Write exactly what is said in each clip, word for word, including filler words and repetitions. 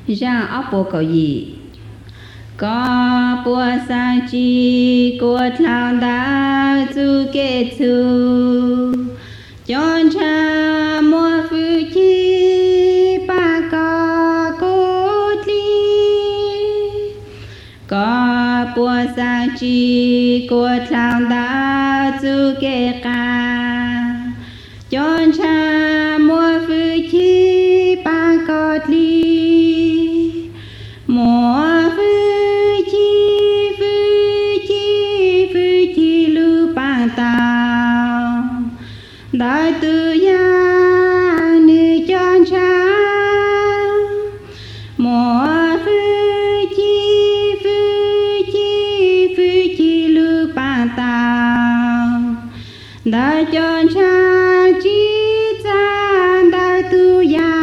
ra ốc bộ cầu gì có bùa sa chi của thao đã du kê tu chọn cha mua phu chi ba có cố li có bùa sa chi của thao đã du kê ca chọn cha mua phu chi ba có li mua đại tự gia ni chọn cha mùa phu chi phu chi phu chi lu ba tao đại chọn cha chi cha đại tự gia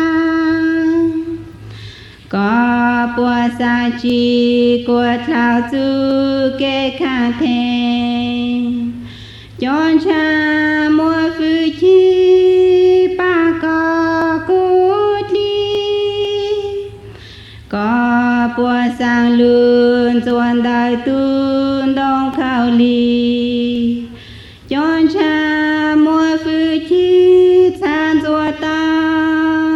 có bùa sa chi của thảo tu kê khả thề chọn cha mua phu chi ba có cố li có bùa sang luôn chuan đại tuôn đông khảo li chọn cha mua phu chi chan chua tao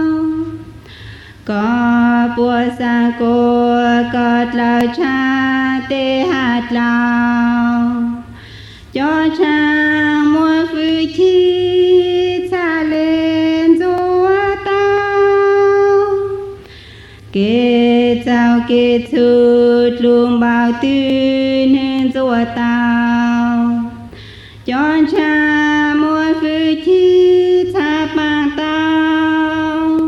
có bùa sang cô có lao cha tê hạt lao cho cha mua phu chi cha lên chúa tao kê chào kê thụt luôn bao tư nên chúa tao cho cha mua phu chi cha bằng tao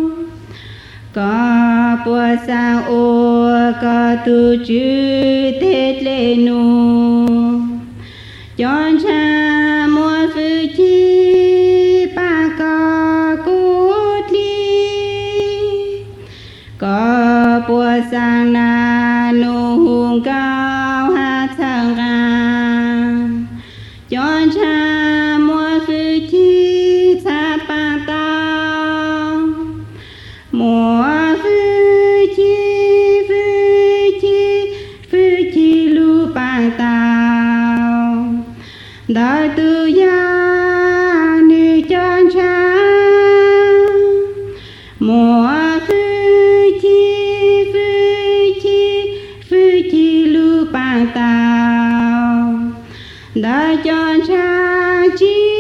có bùa sang ô có tu chữ tết lên nu chọn cha mua phu chi ba có cố li có bùa sang na nu hùng cao hát sang ga chọn cha mua phu chi cha ba tao mua phu chi phu chi phu chi lu ba tao đại tự gia ni chọn cha mùa phu chi phu chi phu chi lu ba tao đại chọn cha chi